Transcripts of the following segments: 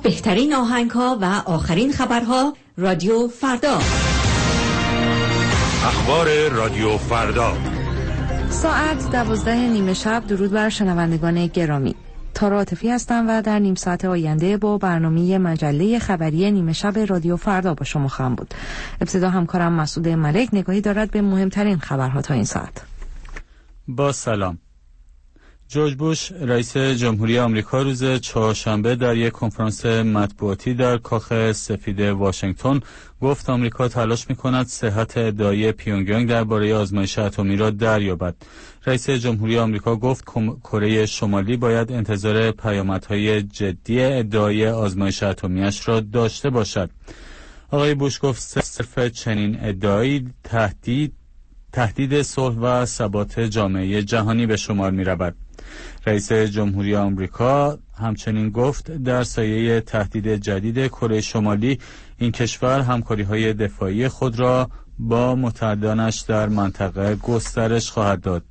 بهترین آهنگ‌ها و آخرین خبرها. رادیو فردا. اخبار رادیو فردا. ساعت 12:30 شب. درود بر شنوندگان گرامی. تارا عاطفی هستم و در نیم ساعت آینده با برنامه مجله خبری نیمه شب رادیو فردا با شما خواهم بود. ابتدا همکارم مسعود ملک نگاهی دارد به مهمترین خبرها تا این ساعت. با سلام. جورج بوش رئیس جمهوری آمریکا روز چهارشنبه در یک کنفرانس مطبوعاتی در کاخ سفید واشنگتن گفت آمریکا تلاش می‌کند صحت ادعای پیونگیانگ درباره آزمایش اتمی را دریابد. رئیس جمهوری آمریکا گفت کره شمالی باید انتظار پیامدهای جدی ادعای آزمایش اتمی‌اش را داشته باشد. آقای بوش گفت صرف چنین ادعایی تهدید صلح و ثبات جامعه جهانی به شمار می‌رود. رئیس جمهوری آمریکا همچنین گفت در سایه تهدید جدید کره شمالی این کشور همکاری‌های دفاعی خود را با متحدانش در منطقه گسترش خواهد داد.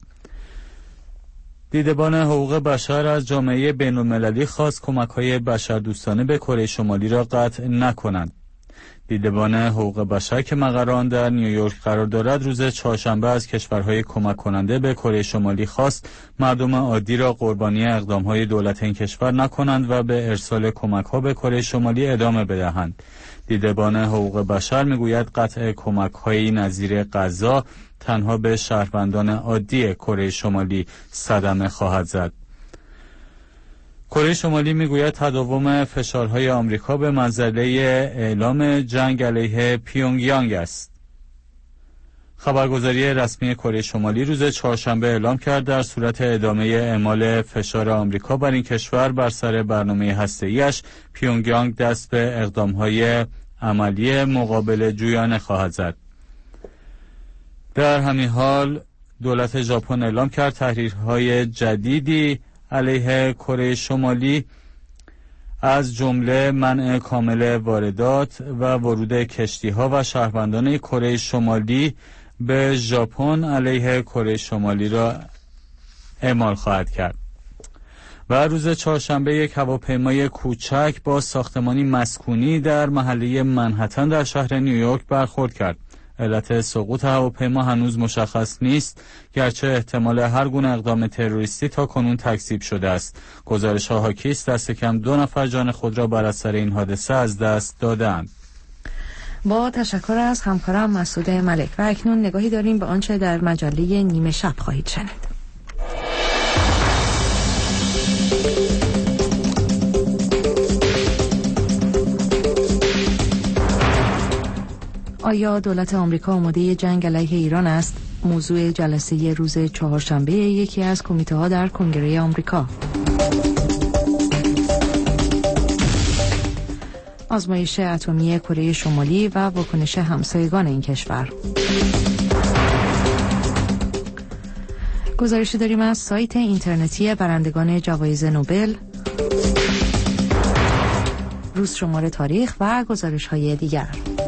دیدبان حقوق بشر از جامعه بین‌المللی خواست کمک‌های بشردوستانه به کره شمالی را قطع نکنند. دیدبان حقوق بشر که مقر آن در نیویورک قرار دارد روز چهارشنبه از کشورهای کمک کننده به کره شمالی خواست مردم عادی را قربانی اقدامهای دولت این کشور نکنند و به ارسال کمک‌ها به کره شمالی ادامه بدهند. دیدبان حقوق بشر میگوید قطع کمک‌های نظیر غذا تنها به شهروندان عادی کره شمالی صدمه خواهد زد. کره شمالی میگوید تداوم فشارهای آمریکا به منزله اعلام جنگ علیه پیونگیانگ است. خبرگزاری رسمی کره شمالی روز چهارشنبه اعلام کرد در صورت ادامه اعمال فشار آمریکا بر این کشور بر سر برنامه هسته‌ایش، پیونگیانگ دست به اقدامهای عملی مقابل جویانه خواهد زد. در همین حال دولت ژاپن اعلام کرد تحریرهای جدیدی علیه کره شمالی از جمله منع کامل واردات و ورود کشتی‌ها و شهروندان کره شمالی به ژاپن علیه کره شمالی را اعمال خواهد کرد. و روز چهارشنبه یک هواپیمای کوچک با ساختمانی مسکونی در محله منهتن در شهر نیویورک برخورد کرد. علت سقوط هواپیما هنوز مشخص نیست، گرچه احتمال هر گونه اقدام تروریستی تا کنون تکذیب شده است. گزارش‌ها حاکی است دست کم 2 نفر جان خود را بر اثر این حادثه از دست دادند. با تشکر از همکارم مسعود ملک. و اکنون نگاهی داریم به آنچه در مجله نیمه شب خواهید شنید. آیا دولت آمریکا آماده جنگ علیه ایران است؟ موضوع جلسه روز چهارشنبه یکی از کمیته‌ها در کنگره آمریکا. آزمایش اتمی کره شمالی و واکنش همسایگان این کشور. گزارشی داریم از سایت اینترنتی برندگان جوایز نوبل، روز شماره تاریخ و گزارش‌های دیگر.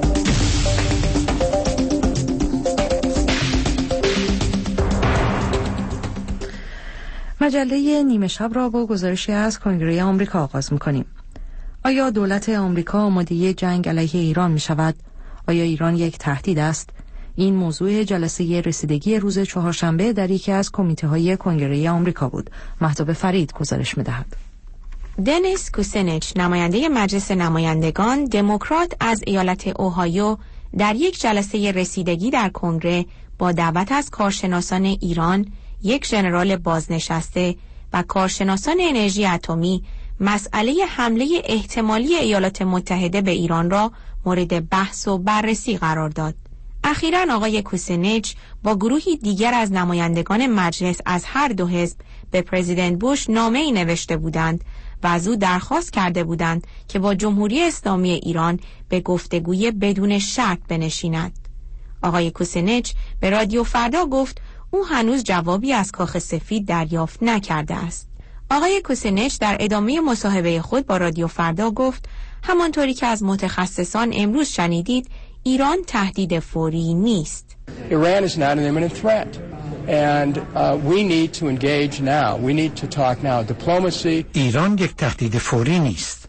مجله نیمه شب را با گزارشی از کنگره آمریکا آغاز می‌کنیم. آیا دولت آمریکا آماده جنگ علیه ایران می‌شود؟ آیا ایران یک تهدید است؟ این موضوع جلسه رسیدگی روز چهارشنبه در یکی از کمیته‌های کنگره آمریکا بود. مهتاب فرید گزارش می‌دهد. دنیس کوسینیچ، نماینده مجلس نمایندگان دموکرات از ایالت اوهایو، در یک جلسه رسیدگی در کنگره با دعوت از کارشناسان ایران، یک ژنرال بازنشسته و کارشناسان انرژی اتمی مسئله حمله احتمالی ایالات متحده به ایران را مورد بحث و بررسی قرار داد. اخیراً آقای کوسینیچ با گروهی دیگر از نمایندگان مجلس از هر دو حزب به پرزیدنت بوش نامه‌ای نوشته بودند و از او درخواست کرده بودند که با جمهوری اسلامی ایران به گفتگوی بدون شرط بنشیند. آقای کوسینیچ به رادیو فردا گفت او هنوز جوابی از کاخ سفید دریافت نکرده است. آقای کوسینیچ در ادامه مصاحبه خود با رادیو فردا گفت همانطوری که از متخصصان امروز شنیدید ایران تهدید فوری نیست. Iran is not an imminent threat and we need to engage now. We need to talk now. Diplomacy. ایران یک تهدید فوری نیست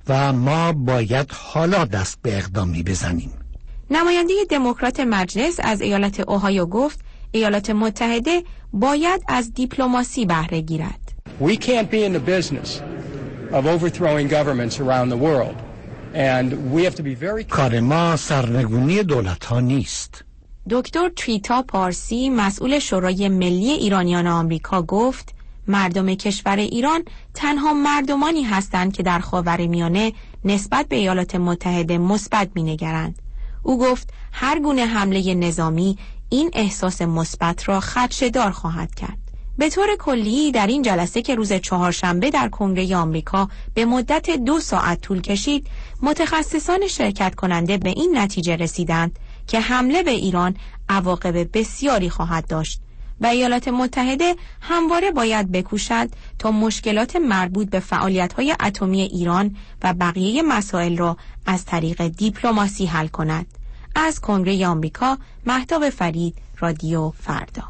و ما باید حالا دست به اقدامی بزنیم. نماینده دموکرات مجلس از ایالت اوهایو گفت ایالات متحده باید از دیپلماسی بهره گیرد. We can't be in the business of overthrowing governments around the world and we have to be very کار ما سرنگونی دولت‌ها نیست. دکتر تریتا پارسی مسئول شورای ملی ایرانیان آمریکا گفت مردم کشور ایران تنها مردمانی هستند که در خاورمیانه نسبت به ایالات متحده مثبت می‌نگرند. او گفت هر گونه حمله نظامی این احساس مثبت را خدشه‌دار خواهد کرد. به طور کلی در این جلسه که روز چهارشنبه در کنگره آمریکا به مدت 2 ساعت طول کشید، متخصصان شرکت کننده به این نتیجه رسیدند که حمله به ایران عواقب بسیاری خواهد داشت و ایالات متحده همواره باید بکوشد تا مشکلات مربوط به فعالیت‌های اتمی ایران و بقیه مسائل را از طریق دیپلماسی حل کند. از کنگره آمریکا، مهتاب فرید، رادیو فردا.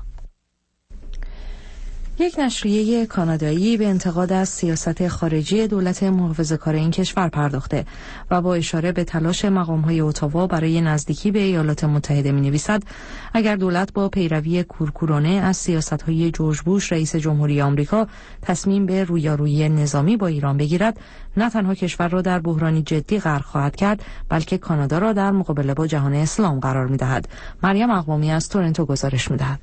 یک نشریه کانادایی به انتقاد از سیاست خارجی دولت محافظه‌کار این کشور پرداخته و با اشاره به تلاش مقام‌های اتاوا برای نزدیکی به ایالات متحده می‌نویسد اگر دولت با پیروی کورکورانه از سیاست‌های جورج بوش رئیس جمهوری آمریکا تصمیم به رویارویی نظامی با ایران بگیرد، نه تنها کشور را در بحرانی جدی غرق خواهد کرد، بلکه کانادا را در مقابله با جهان اسلام قرار می‌دهد. مریم اقوامی از تورنتو گزارش می‌دهد.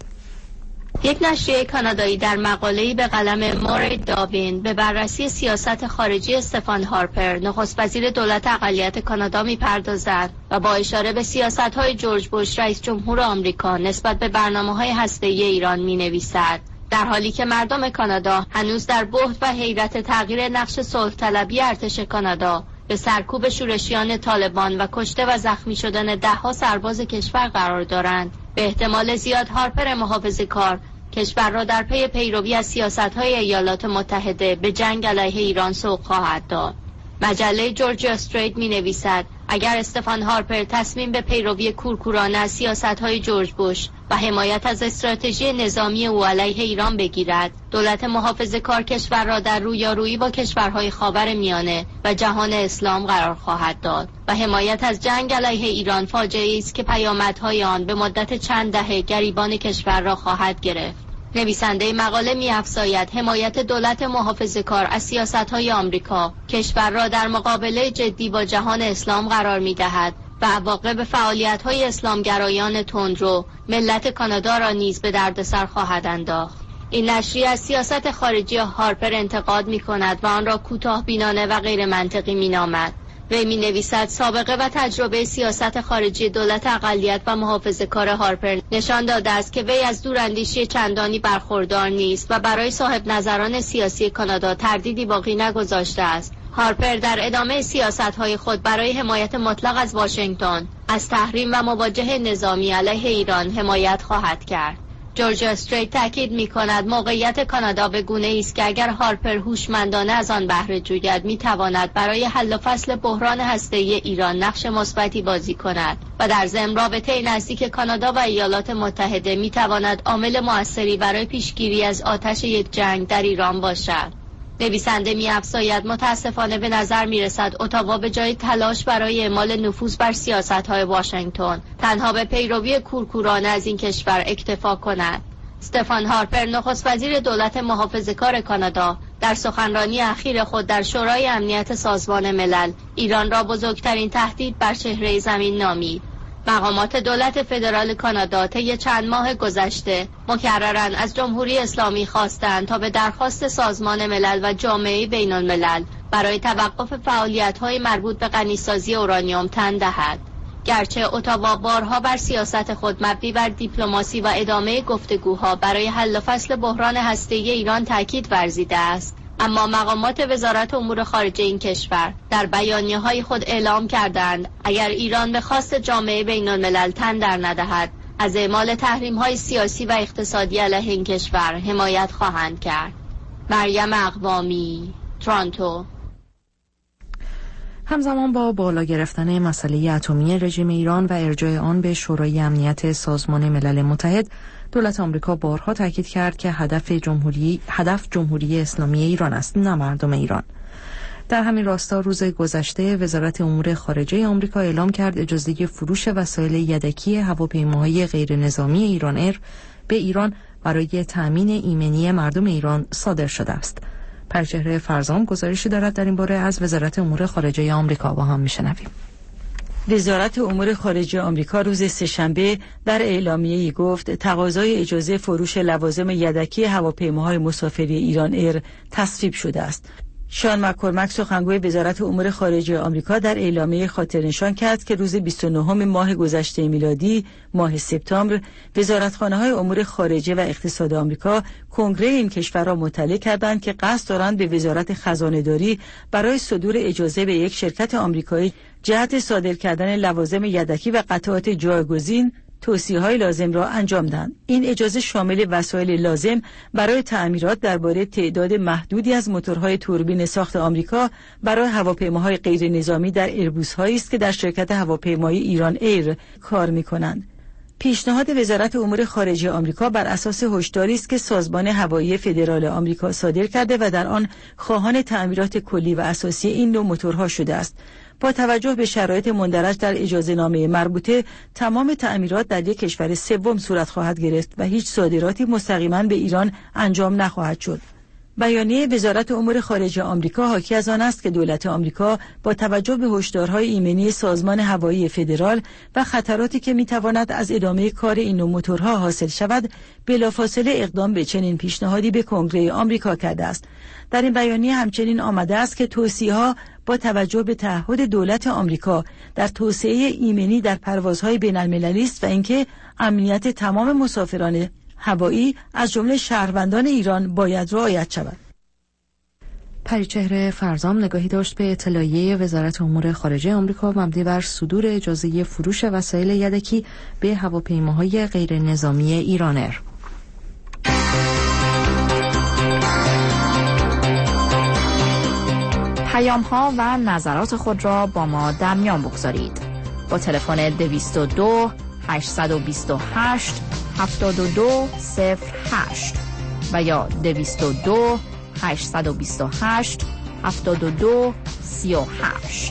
یک نشریه کانادایی در مقاله‌ای به قلم موری داوین به بررسی سیاست خارجی استفان هارپر، نخست وزیر دولت اقلیت کانادا می‌پردازد و با اشاره به سیاست‌های جورج بوش رئیس جمهور آمریکا نسبت به برنامه‌های هسته‌ای ایران می‌نویسد. در حالی که مردم کانادا هنوز در بهت و حیرت تغییر نقش صلح‌طلبی ارتش کانادا به سرکوب شورشیان طالبان و کشته و زخمی شدن ده‌ها سرباز کشور قرار دارند، به احتمال زیاد هارپر محافظه‌کار کشور را در پی پیروی از سیاست‌های ایالات متحده به جنگ علیه ایران سوق خواهد داد. مجله جورجیا استریت می‌نویسد اگر استفان هارپر تصمیم به پیروی کورکورانه از سیاست‌های جورج بوش و حمایت از استراتژی نظامی او علیه ایران بگیرد، دولت محافظه‌کار کشور را در رویارویی با کشورهای خاورمیانه و جهان اسلام قرار خواهد داد و حمایت از جنگ علیه ایران فاجعه‌ای است که پیامدهای آن به مدت چند دهه گریبان کشور را خواهد گرفت. نویسنده مقاله می‌افزاید حمایت دولت محافظه‌کار از سیاست‌های آمریکا کشور را در مقابله جدی با جهان اسلام قرار می‌دهد و عواقب فعالیت‌های اسلامگرایان تندرو ملت کانادا را نیز به دردسر خواهد انداخت. این نشریه از سیاست خارجی هارپر انتقاد می‌کند و آن را کوتاه‌بینانه و غیر منطقی می‌نامد. وی می‌نویسد سابقه و تجربه سیاست خارجی دولت اقلیت و محافظه‌کار هارپر نشان داده است که وی از دوراندیشی چندانی برخوردار نیست و برای صاحب نظران سیاسی کانادا تردیدی باقی نگذاشته است. هارپر در ادامه سیاست‌های خود برای حمایت مطلق از واشنگتن از تحریم و مواجهه نظامی علیه ایران حمایت خواهد کرد. جورجیا استریت تاکید می‌کند موقعیت کانادا به گونه‌ای است که اگر هارپر هوشمندانه از آن بهره جوید می‌تواند برای حل و فصل بحران هسته‌ای ایران نقش مثبتی بازی کند و در ضمن رابطه نزدیک کانادا و ایالات متحده می‌تواند عامل موثری برای پیشگیری از آتش یک جنگ در ایران باشد. نویسنده می‌افزاید متاسفانه به نظر می‌رسد اتاوا به جای تلاش برای اعمال نفوذ بر سیاست‌های واشنگتن تنها به پیروی کورکورانه از این کشور اکتفا کند. استفان هارپر نخست وزیر دولت محافظه‌کار کانادا در سخنرانی اخیر خود در شورای امنیت سازمان ملل ایران را بزرگترین تهدید بر چهره زمین نامید. مقامات دولت فدرال کانادا طی چند ماه گذشته مکرراً از جمهوری اسلامی خواستند تا به درخواست سازمان ملل و جامعه بین الملل برای توقف فعالیت‌های مربوط به غنیسازی اورانیوم تن دهد. گرچه اتاوا بارها بر سیاست خود مبنی بر دیپلماسی و ادامه گفتگوها برای حل و فصل بحران هسته‌ای ایران تاکید ورزیده است، اما مقامات وزارت امور خارجه این کشور در بیانیه‌های خود اعلام کردند اگر ایران به خواست جامعه بین الملل تن در ندهد از اعمال تحریم‌های سیاسی و اقتصادی علیه این کشور حمایت خواهند کرد. مریم اقوامی، تورنتو. همزمان با بالا گرفتن مسئله اتمی رژیم ایران و ارجاع آن به شورای امنیت سازمان ملل متحد، دولت آمریکا بارها تاکید کرد که هدف جمهوری اسلامی ایران است، نه مردم ایران. در همین راستا روز گذشته وزارت امور خارجه آمریکا اعلام کرد اجازه فروش وسایل یدکی هواپیماهای غیر نظامی ایران ایر به ایران برای تأمین ایمنی مردم ایران صادر شده است. پرچهره فرزام گزارشی دارد در این باره از وزارت امور خارجه آمریکا. با هم میشنویم. وزارت امور خارجه آمریکا روز سه‌شنبه در اعلامیه‌ای گفت تقاضای اجازه فروش لوازم یدکی هواپیماهای مسافری ایران ایر تصویب شده است. شان مک‌کورمک سخنگوی وزارت امور خارجه آمریکا در اعلامیه خاطرنشان کرد که روز 29 ماه گذشته میلادی ماه سپتامبر وزارتخانه‌های امور خارجه و اقتصاد آمریکا کنگره این کشور را مطلع کردند که قصد دارند به وزارت خزانه‌داری برای صدور اجازه به یک شرکت آمریکایی جهت صادر کردن لوازم یدکی و قطعات جایگزین توصیه‌های لازم را انجام دهند. این اجازه شامل وسایل لازم برای تعمیرات درباره تعداد محدودی از موتورهای توربین ساخت آمریکا برای هواپیماهای غیر نظامی در ایربوس‌هایی است که در شرکت هواپیمایی ایران ایر کار می‌کنند. پیشنهاد وزارت امور خارجه آمریکا بر اساس هشداری است که سازمان هوایی فدرال آمریکا صادر کرده و در آن خواهان تعمیرات کلی و اساسی این نوع موتورها شده است. با توجه به شرایط مندرج در اجازه‌نامه مربوطه تمام تعمیرات در یک کشور سوم صورت خواهد گرفت و هیچ صادراتی مستقیما به ایران انجام نخواهد شد. بیانیه وزارت امور خارجه آمریکا حاکی از آن است که دولت آمریکا با توجه به هشدارهای ایمنی سازمان هوایی فدرال و خطراتی که میتواند از ادامه کار این نوع موتورها حاصل شود بلافاصله اقدام به چنین پیشنهادی به کنگره آمریکا کرده است. در این بیانیه همچنین آمده است که توصیه‌ها با توجه به تعهد دولت آمریکا در توسعه ایمنی در پروازهای بین‌المللی است و اینکه امنیت تمام مسافران هوایی از جمله شهروندان ایران باید رعایت شود. پریچهره فرزام نگاهی داشت به اطلاعیه وزارت امور خارجه آمریکا مبنی بر صدور اجازه فروش وسایل یدکی به هواپیماهای غیر نظامی ایران ایر. پیام‌ها و نظرات خود را با ما در میان بگذارید. با تلفن 222 828 7208 و یا 222 828 7238.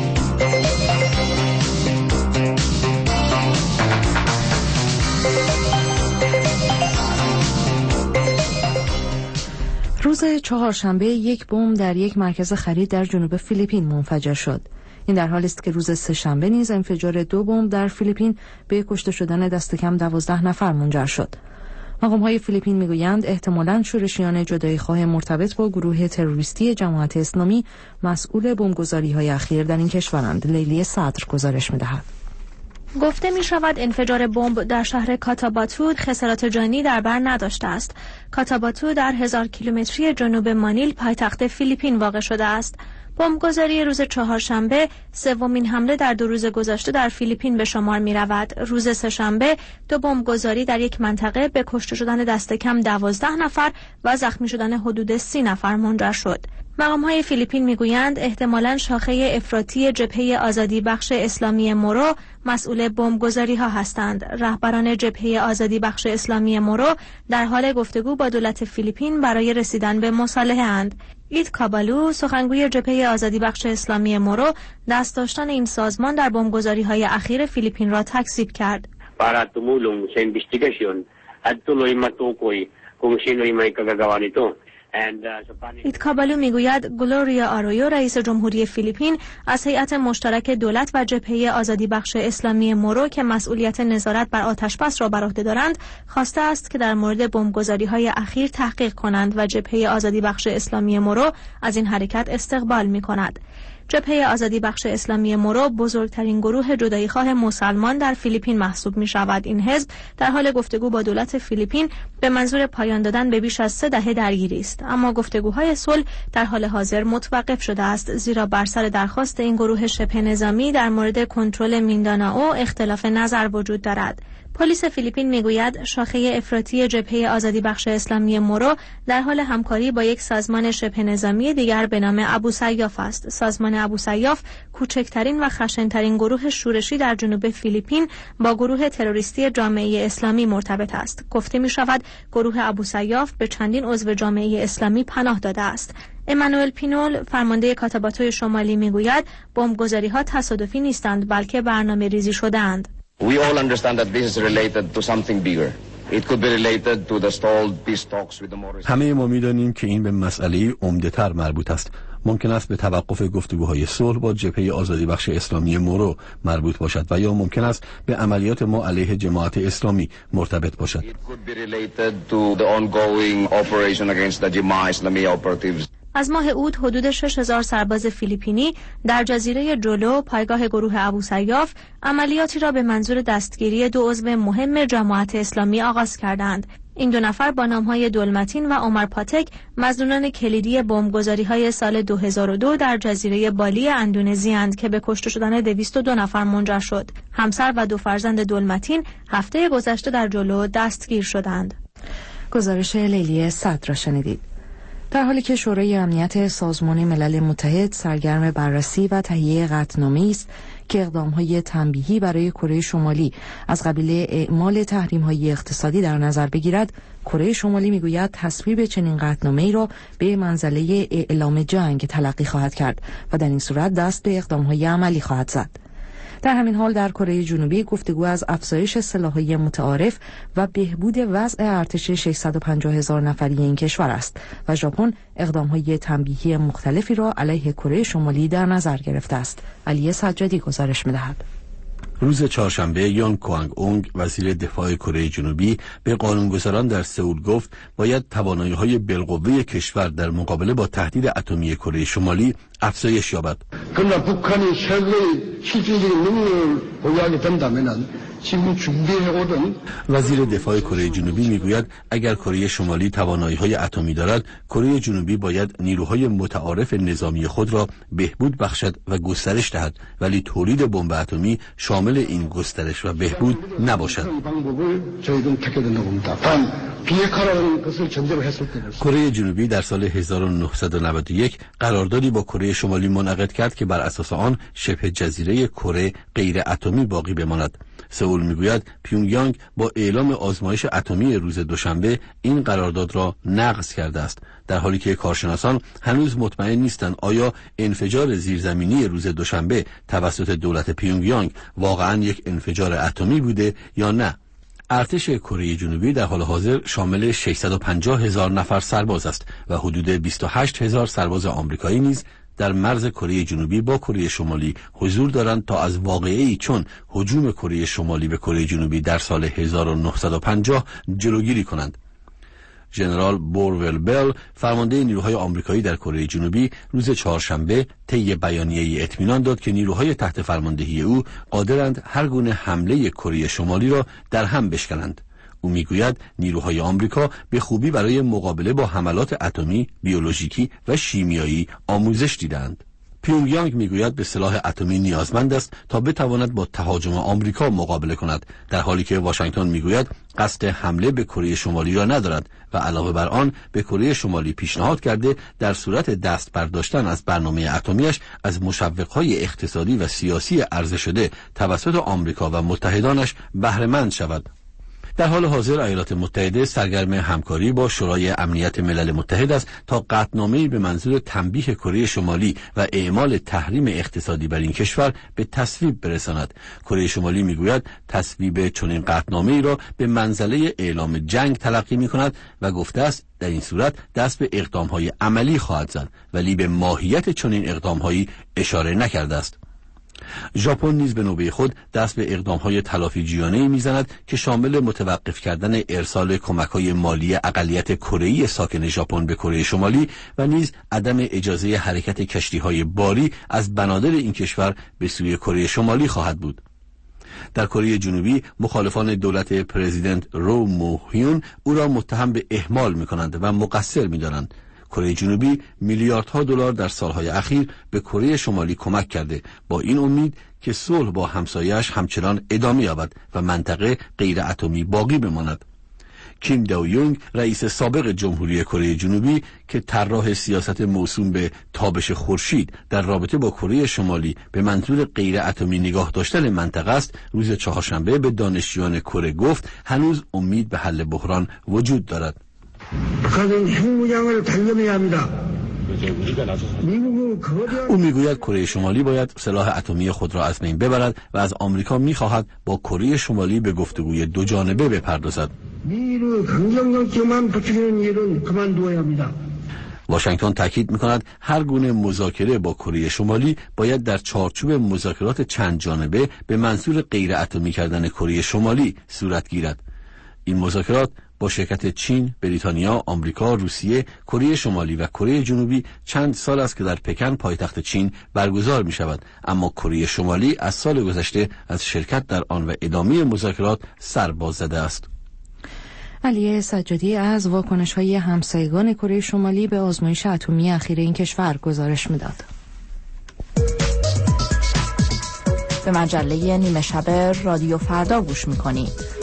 روز چهارشنبه یک بمب در یک مرکز خرید در جنوب فیلیپین منفجر شد. این در حالی است که روز سه‌شنبه نیز انفجار 2 بمب در فیلیپین به کشته شدن دست کم 12 نفر منجر شد. مقام‌های فیلیپین میگویند احتمالاً شورشیان جدایی‌خواه مرتبط با گروه تروریستی جماعت اسلامی مسئول بمبگذاری‌های اخیر در این کشورند. لیلی صدر گزارش می‌دهد. گفته می شود انفجار بمب در شهر کاتاباتو خسارات جانی در بر نداشته است. کاتاباتو در 1000 کیلومتری جنوب مانیل پایتخت فیلیپین واقع شده است. بمبگذاری روز چهارشنبه سومین حمله در 2 روز گذشته در فیلیپین به شمار می رود. روز سه‌شنبه 2 بمبگذاری در یک منطقه به کشته شدن دست کم 12 نفر و زخمی شدن حدود 30 نفر منجر شد. مقام‌های فیلیپین میگویند احتمالاً شاخه افراطی جبهه آزادی بخش اسلامی مورو مسئول بمبگذاری‌ها هستند. رهبران جبهه آزادی بخش اسلامی مورو در حال گفتگو با دولت فیلیپین برای رسیدن به مصالحه اند. ایت کابالو سخنگوی جبهه آزادی بخش اسلامی مورو دست داشتن این سازمان در بمبگذاری‌های اخیر فیلیپین را تکذیب کرد. Para tumulong sa investigasyon at tuloy matukoy kung sino'y may kagagawa nito. ایت کابالو میگوید گلوریا آرویو رئیس جمهوری فیلیپین از هیئت مشترک دولت و جبهه آزادی بخش اسلامی مورو که مسئولیت نظارت بر آتشبس را بر عهده دارند خواسته است که در مورد بمبگذاری‌های اخیر تحقیق کنند و جبهه آزادی بخش اسلامی مورو از این حرکت استقبال می‌کند. جبهه آزادی بخش اسلامی مورو بزرگترین گروه جداییخواه مسلمان در فیلیپین محسوب می شود. این حزب در حال گفتگو با دولت فیلیپین به منظور پایان دادن به بیش از 3 دهه درگیری است، اما گفتگوهای صلح در حال حاضر متوقف شده است، زیرا بر سر درخواست این گروه شبه نظامی در مورد کنترل میندانائو اختلاف نظر وجود دارد. پلیس فیلیپین میگوید شاخه افراطی جبهه آزادی بخش اسلامی مورو در حال همکاری با یک سازمان شبه نظامی دیگر به نام ابوسیاف است. سازمان ابوسیاف کوچکترین و خشن‌ترین گروه شورشی در جنوب فیلیپین با گروه تروریستی جامعه اسلامی مرتبط است. گفته می شود گروه ابوسیاف به چندین عضو جامعه اسلامی پناه داده است. امانوئل پینول فرمانده کاتاباتو شمالی میگوید بمبگذاری‌ها تصادفی نیستند بلکه برنامه‌ریزی شده‌اند. We all understand that this is related to something bigger. It could be related to the stalled peace talks with the Morris. همه ما می‌دانیم که این به مسئله عمده‌تر مربوط است. ممکن است به توقف گفتگوهای صلح با جبهه آزادی بخش اسلامی مورو مربوط باشد و یا ممکن است به عملیات ما علیه جماعت اسلامی مرتبط باشد. It could be related to the ongoing operation against the Jemaah Islamiyah operatives. از ماه اوت حدود 6000 سرباز فیلیپینی در جزیره جولو پایگاه گروه ابوسیاف عملیاتی را به منظور دستگیری 2 عضو مهم جماعت اسلامی آغاز کردند. این 2 نفر با نام‌های دولمتین و عمر پاتک مظنونان کلیدی بمبگذاری‌های سال 2002 در جزیره بالی اندونزی اند که به کشته شدن 202 نفر منجر شد. همسر و 2 فرزند دولمتین هفته گذشته در جولو دستگیر شدند. گزارش لیلی صدر را شنیدید. در حالی که شورای امنیت سازمان ملل متحد سرگرم بررسی و تهیه قطعنامه‌ای است که اقدام‌های تنبیهی برای کره شمالی از قبیل اعمال تحریم‌های اقتصادی در نظر بگیرد، کره شمالی میگوید تصویب چنین قطعنامه‌ای را به منزله اعلام جنگ تلقی خواهد کرد و در این صورت دست به اقدام‌های عملی خواهد زد. در همین حال در کره جنوبی گفتگو از افزایش سلاح‌های متعارف و بهبود وضع ارتش 650,000 نفری این کشور است و ژاپن اقدام‌های تنبیهی مختلفی را علیه کره شمالی در نظر گرفته است. علی سجادی گزارش می‌دهد. روز چهارشنبه یانگ کوانگ اونگ وزیر دفاع کره جنوبی به قانونگذاران در سئول گفت باید توانایی‌های بالقوه کشور در مقابله با تهدید اتمی کره شمالی افزایش یابد. وزیر دفاع کره جنوبی میگوید اگر کره شمالی توانایی‌های اتمی دارد، کره جنوبی باید نیروهای متعارف نظامی خود را بهبود بخشد و گسترش دهد، ولی تولید بمب اتمی شامل این گسترش و بهبود نباشد. کره جنوبی در سال 1991 قراردادی با کره شمالی منعقد کرد که بر اساس آن شبه جزیره کره غیر اتمی باقی بماند. سئول میگوید پیونگیانگ با اعلام آزمایش اتمی روز دوشنبه این قرارداد را نقض کرده است، در حالی که کارشناسان هنوز مطمئن نیستند آیا انفجار زیرزمینی روز دوشنبه توسط دولت پیونگیانگ واقعاً یک انفجار اتمی بوده یا نه. ارتش کره جنوبی در حال حاضر شامل 650,000 نفر سرباز است و حدود 28,000 سرباز آمریکایی نیز در مرز کره جنوبی با کره شمالی حضور دارند تا از واقعه‌ای چون هجوم کره شمالی به کره جنوبی در سال 1950 جلوگیری کنند. ژنرال بورول بل فرمانده نیروهای آمریکایی در کره جنوبی روز چهارشنبه طی بیانیه‌ای اطمینان داد که نیروهای تحت فرماندهی او قادرند هر گونه حمله کره شمالی را در هم بشکنند. او میگوید نیروهای آمریکا به خوبی برای مقابله با حملات اتمی، بیولوژیکی و شیمیایی آموزش دیدند. پیونگیانگ میگوید به سلاح اتمی نیازمند است تا بتواند با تهاجم آمریکا مقابله کند، در حالی که واشنگتن میگوید قصد حمله به کره شمالی را ندارد و علاوه بر آن به کره شمالی پیشنهاد کرده در صورت دست برداشتن از برنامه اتمیش از مشوق‌های اقتصادی و سیاسی عرضه شده توسط آمریکا و متحدانش بهره مند شود. در حال حاضر ایالات متحده سرگرم همکاری با شورای امنیت ملل متحد است تا قطعنامه‌ای به منظور تنبیه کره شمالی و اعمال تحریم اقتصادی بر این کشور به تصویب برساند. کره شمالی میگوید تصویب چنین قطعنامه‌ای را به منزله اعلام جنگ تلقی می‌کند و گفته است در این صورت دست به اقدام‌های عملی خواهد زد، ولی به ماهیت چنین اقدام‌هایی اشاره نکرده است. ژاپن نیز به نوبه خود دست به اقدام‌های تلافی‌جویانه‌ای می‌زند که شامل متوقف کردن ارسال کمک‌های مالی اقلیت کره‌ای ساکن ژاپن به کره شمالی و نیز عدم اجازه حرکت کشتی‌های باری از بنادر این کشور به سوی کره شمالی خواهد بود. در کره جنوبی مخالفان دولت پرزیدنت رو مو هیون او را متهم به اهمال می‌کنند و مقصر می‌دانند. کره جنوبی میلیاردها دلار در سالهای اخیر به کره شمالی کمک کرده با این امید که صلح با همسایه‌اش همچنان ادامه یابد و منطقه غیر اتمی باقی بماند. کیم دو یونگ رئیس سابق جمهوری کره جنوبی که طراح سیاست موسوم به تابش خورشید در رابطه با کره شمالی به منظور غیر اتمی نگاه داشتن منطقه است، روز چهارشنبه به دانشجویان کره گفت هنوز امید به حل بحران وجود دارد. او میگوید کره شمالی باید سلاح اتمی خود را از بین ببرد و از آمریکا میخواهد با کره شمالی به گفتگوی دو جانبه بپردازد. واشنگتن تاکید می‌کند هر گونه مذاکره با کره شمالی باید در چارچوب مذاکرات چند جانبه به منظور غیر اتمی کردن کره شمالی صورت گیرد. این مذاکرات با شرکت چین، بریتانیا، آمریکا، روسیه، کره شمالی و کره جنوبی چند سال است که در پکن پایتخت چین برگزار می شود، اما کره شمالی از سال گذشته از شرکت در آن و ادامه مذاکرات سر باز زده است. علی سجادی از واکنش‌های همسایگان کره شمالی به آزمایش اتمی اخیر این کشور گزارش می‌داد. به مجله نیمه شب رادیو فردا گوش می‌کنید.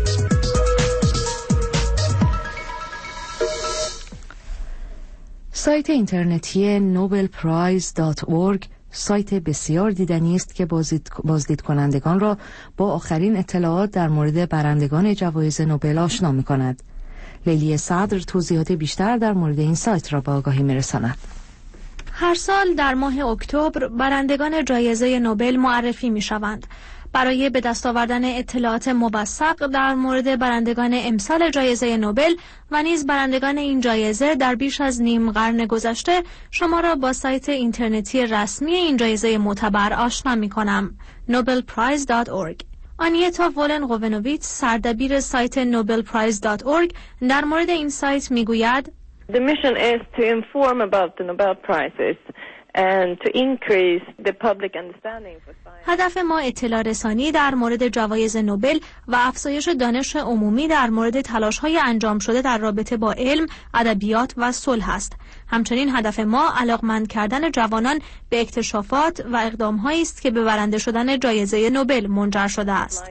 سایت اینترنتی nobelprize.org سایت بسیار دیدنی است که بازدید کنندگان را با آخرین اطلاعات در مورد برندگان جوایز نوبل آشنا می‌کند. لیلی صدر توضیحات بیشتر در مورد این سایت را به آگاهی می‌رساند. هر سال در ماه اکتبر برندگان جایزه نوبل معرفی می‌شوند. برای به دست آوردن اطلاعات موثق در مورد برندگان امسال جایزه نوبل و نیز برندگان این جایزه در بیش از نیم قرن گذشته شما را با سایت اینترنتی رسمی این جایزه معتبر آشنا می‌کنم. nobelprize.org. آنیتا ولن قوونوویتس سردبیر سایت nobelprize.org در مورد این سایت میگوید The mission is to inform about the Nobel Prizes and to increase the public understanding for science. هدف ما اطلاع رسانی در مورد جوایز نوبل و افزایش دانش عمومی در مورد تلاش‌های انجام شده در رابطه با علم، ادبیات و صلح است. همچنین هدف ما علاقمند کردن جوانان به اکتشافات و اقدام‌هایی است که به برنده شدن جایزه نوبل منجر شده است.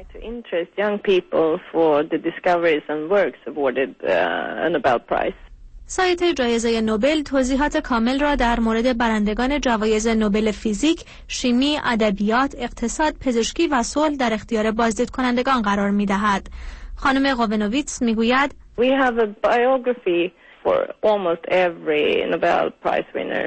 سایت جایزه نوبل توضیحات کامل را در مورد برندگان جوایز نوبل فیزیک، شیمی، ادبیات، اقتصاد، پزشکی و صلح در اختیار بازدید کنندگان قرار می‌دهد. خانم قوونوویتس می‌گوید We have a biography for almost every Nobel Prize winner.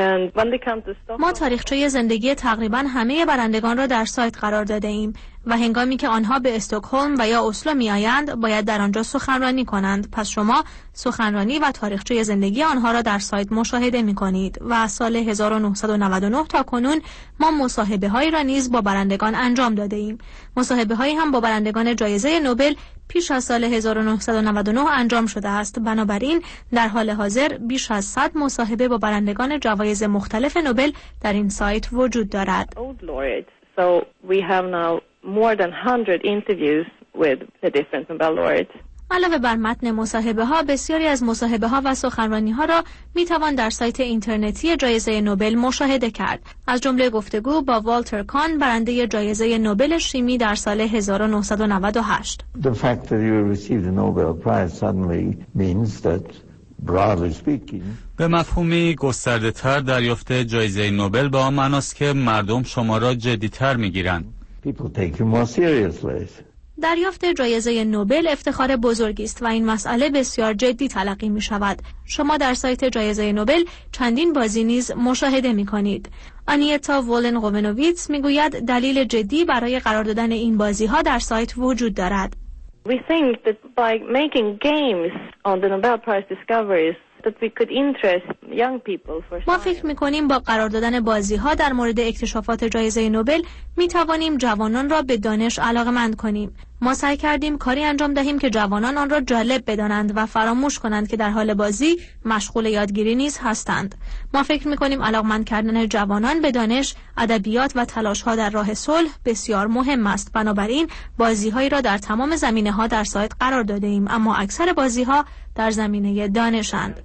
ما تاریخچه زندگی تقریبا همه برندگان را در سایت قرار داده ایم و هنگامی که آنها به استکهلم و یا اسلو می آیند باید در آنجا سخنرانی کنند. پس شما سخنرانی و تاریخچه زندگی آنها را در سایت مشاهده می کنید و از سال 1999 تا کنون ما مصاحبه هایی را نیز با برندگان انجام داده ایم. مصاحبه هایی هم با برندگان جایزه نوبل پیش از سال 1999 انجام شده است. بنابراین در حال حاضر بیش از 100 مصاحبه با برندگان جوایز مختلف نوبل در این سایت وجود دارد. So we have now more than 100 interviews with the different Nobel laureates. علاوه بر متن مصاحبه ها، بسیاری از مصاحبه ها و سخنرانی ها را می توان در سایت اینترنتی جایزه نوبل مشاهده کرد. از جمله گفتگو با والتر کان، برنده جایزه نوبل شیمی در سال 1998. The fact that you received a Nobel Prize suddenly means that broadly speaking به مفهومی گسترده تر دریافت جایزه نوبل به آن معناست که مردم شما را جدی‌تر می‌گیرند. people take you more seriously. دریافت جایزه نوبل افتخار بزرگی است و این مسئله بسیار جدی تلقی می شود. شما در سایت جایزه نوبل چندین بازی نیز مشاهده می کنید. آنیتا ولن قوونوویتس می گوید دلیل جدی برای قرار دادن این بازی ها در سایت وجود دارد. We think that by making games on the Nobel Prize discoveries that we could interest young people for ما فکر می‌کنیم با قرار دادن بازی‌ها در مورد اکتشافات جایزه نوبل می‌توانیم جوانان را به دانش علاقه‌مند کنیم. ما سعی کردیم کاری انجام دهیم که جوانان آن را جالب بدانند و فراموش کنند که در حال بازی مشغول یادگیری نیز هستند. ما فکر می‌کنیم علاقه‌مند کردن جوانان به دانش، ادبیات و تلاش‌ها در راه صلح بسیار مهم است. بنابراین بازی‌هایی را در تمام زمینه‌ها در سایت قرار داده‌ایم، اما اکثر بازی‌ها در زمینه دانش‌اند.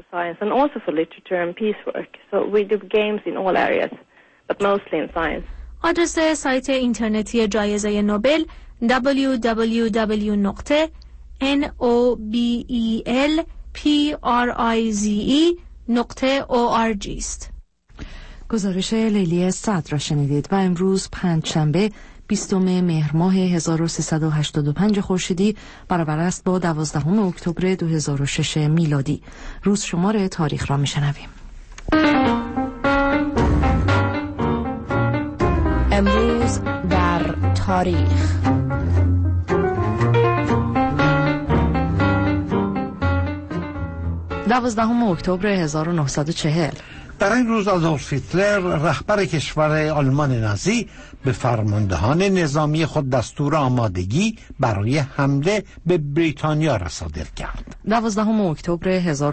science and also for literature and peace work. So we do games in all areas, but mostly in science. آدرس سایت اینترنتی جایزه نوبل www.nobelprize.org است. گزارش لیلی صدر را شنیدید و امروز پنجشنبه 20 مهر ماه 1385 خورشیدی برابر است با 12 اکتبر 2006 میلادی. روز شمار تاریخ را میشنویم. امروز در تاریخ. دوازدهم اکتبر 1940 در این روز آدولف هیتلر رهبر کشور آلمان نازی به فرماندهان نظامی خود دستور آمادگی برای حمله به بریتانیا را صادر کرد. 12 اکتبر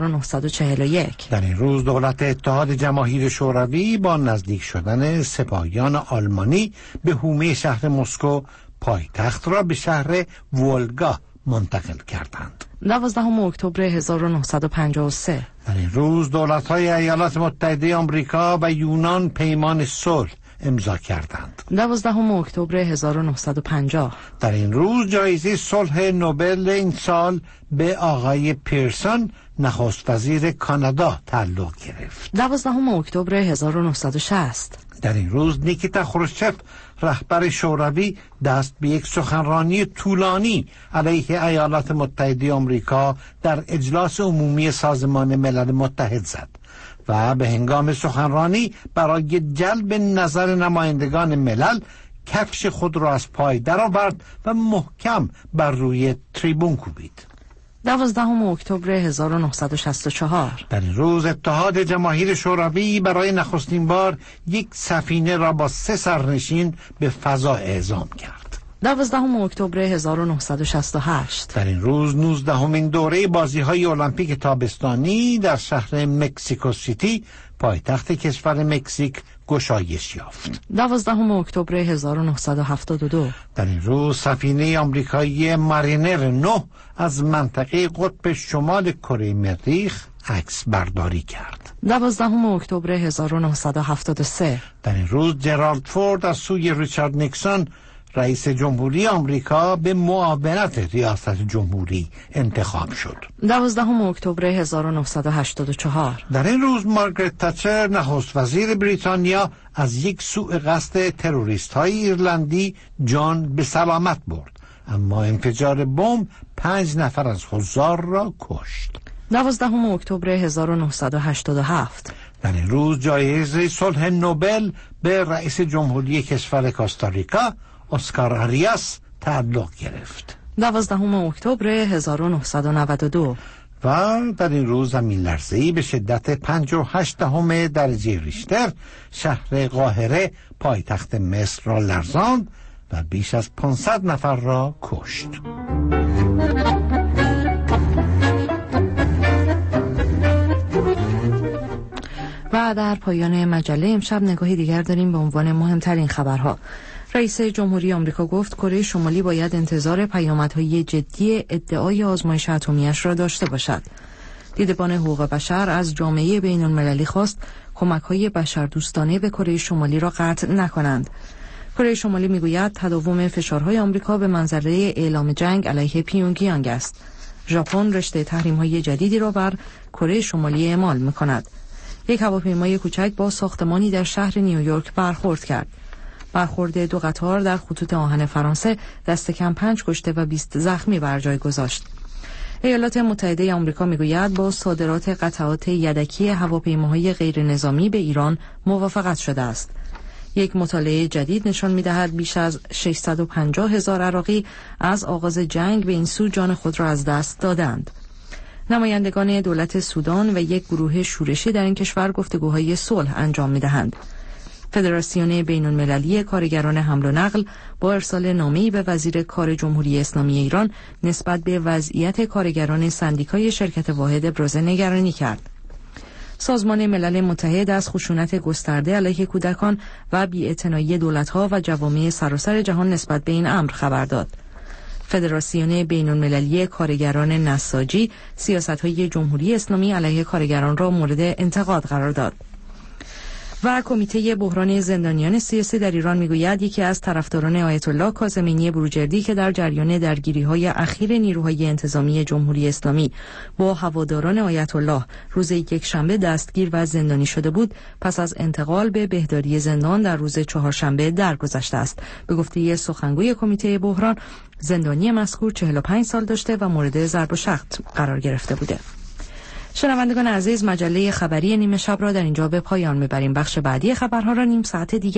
1941 در این روز دولت اتحاد جماهیر شوروی با نزدیک شدن سپاهیان آلمانی به حومه شهر مسکو پایتخت را به شهر ولگا منتقل کردند. 12 اکتبر 1953 در این روز دولت‌های ایالات متحده آمریکا و یونان پیمان صلح امضا کردند. 12 اکتبر 1950 در این روز جایزه صلح نوبل این سال به آقای پیرسون نخست وزیر کانادا تعلق گرفت. 12 اکتبر 1960 در این روز نیکیتا خروشچف رهبر شوروی دست به یک سخنرانی طولانی علیه ایالات متحده آمریکا در اجلاس عمومی سازمان ملل متحد زد و به هنگام سخنرانی برای جلب نظر نمایندگان ملل کفش خود را از پای درآورد و محکم بر روی تریبون کوبید. 12 اکتبر 1964 در این روز اتحاد جماهیر شوروی برای نخستین بار یک سفینه را با 3 سرنشین به فضا اعزام کرد. 12 اکتبر 1968 در این روز 19مین دوره بازی‌های المپیک تابستانی در شهر مکزیکو سیتی پایتخت کشور مکزیک گشایش یافت. 12 اکتبر 1972 در این روز سفینه آمریکایی مارینر 9 از منطقه قطب شمال کره مریخ عکس برداری کرد. 12 اکتبر 1973 در این روز جرالد فورد از سوی ریچارد نیکسون رئیس جمهوری آمریکا به معاونت ریاست جمهوری انتخاب شد. 12 اکتبر 1984 در این روز مارگرت تچر نخست وزیر بریتانیا از یک سوء قصد تروریست های ایرلندی جان به سلامت برد، اما انفجار بمب 5 نفر از حضار را کشت. 12 اکتبر 1987 در این روز جایزه صلح نوبل به رئیس جمهوری کشور کوستاریکا اسکار آریاس تعلق گرفت. 12 اکتبر 1992 و در این روز زمین لرزه‌ای به شدت 5.8 درجه ریشتر شهر قاهره پایتخت مصر را لرزاند و بیش از 500 نفر را کشت. و در پایان مجله امشب نگاهی دیگر داریم به عنوان مهمترین خبرها. رئیس جمهوری آمریکا گفت کره شمالی باید انتظار پیامدهای جدی ادعای آزمایش اتمی‌اش را داشته باشد. دیدبان حقوق بشر از جامعه بین‌المللی خواست کمک‌های بشردوستانه به کره شمالی را قطع نکنند. کره شمالی میگوید تداوم فشارهای آمریکا به منظره اعلام جنگ علیه پیونگیانگ است. ژاپن رشته تحریم‌های جدیدی را بر کره شمالی اعمال می‌کند. یک هواپیمای کوچک با ساختمانی در شهر نیویورک برخورد کرد. برخورد 2 قطار در خطوط آهن فرانسه دست کم 5 کشته و 20 زخمی بر جای گذاشت. ایالات متحده آمریکا میگوید با صادرات قطعات یدکی هواپیماهای غیر نظامی به ایران موافقت شده است. یک مطالعه جدید نشان می‌دهد بیش از 650,000 عراقی از آغاز جنگ به این سو جان خود را از دست دادند. نمایندگان دولت سودان و یک گروه شورشی در این کشور گفتگوهای صلح انجام می‌دهند. فدراسیون بین‌المللی کارگران حمل و نقل با ارسال نامه‌ای به وزیر کار جمهوری اسلامی ایران نسبت به وضعیت کارگران سندیکای شرکت واحد ابراز نگرانی کرد. سازمان ملل متحد از خشونت گسترده علیه کودکان و بی‌اعتنایی دولت‌ها و جوامع سراسر جهان نسبت به این امر خبر داد. فدراسیون بین‌المللی کارگران نساجی سیاست‌های جمهوری اسلامی علیه کارگران را مورد انتقاد قرار داد. و کمیته بحران زندانیان سیاسی در ایران میگوید یکی از طرفداران آیت الله کاظمی بروجردی که در جریان درگیری‌های اخیر نیروهای انتظامی جمهوری اسلامی با هواداران آیت الله روز یکشنبه دستگیر و زندانی شده بود، پس از انتقال به بهداری زندان در روز چهارشنبه درگذشته است. به گفته سخنگوی کمیته بحران، زندانی مذکور 45 سال داشته و مورد ضرب و شتم قرار گرفته بوده. شنوندگان عزیز، مجله خبری نیمه شب را در اینجا به پایان میبریم. بخش بعدی خبرها را نیم ساعت دیگر